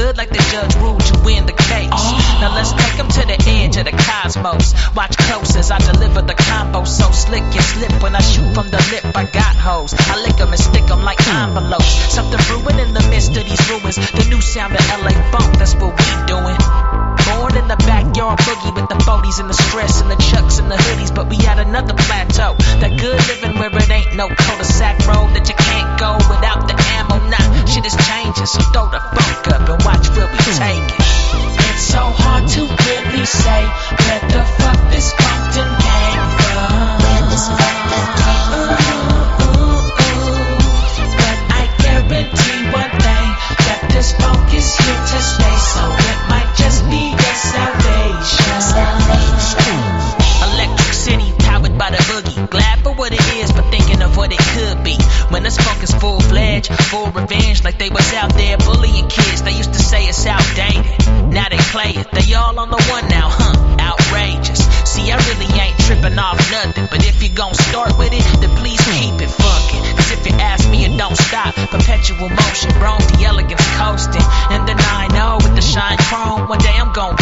good like the judge ruled you win the case. Now let's take them to the edge of the cosmos. Watch close as I deliver the combo. So slick you slip when I shoot from the lip. I got hoes, I lick them and stick them like envelopes. Something brewing in the midst of these ruins. The new sound of LA funk, that's what we doing. Born in the backyard boogie with the 40s and the stress and the chucks and the hoodies. But we at another plateau, that good living where it ain't no cul-de-sac road that you can't go without the ammo. Nah, shit is changing, so throw the funk up and watch where we take it. It's so hard to really say where the fuck this Compton came from. But I guarantee one thing, that this funk is here to stay. So it might just be your salvation. Electric City, powered by the boogie. Glad for what it is, but thinking of what it could be. When this funk is full-fledged, full revenge, like they was out there bullying kids. They used to say it's outdated, now they play it. They all on the one now, outrageous. See, I really ain't tripping off nothing, but if you gon' start with it, then please keep it funkin'. Cause if you ask me, it don't stop. Perpetual motion, Bronx, the elegance coasting. And the 9-0 with the shine chrome. One day I'm gon'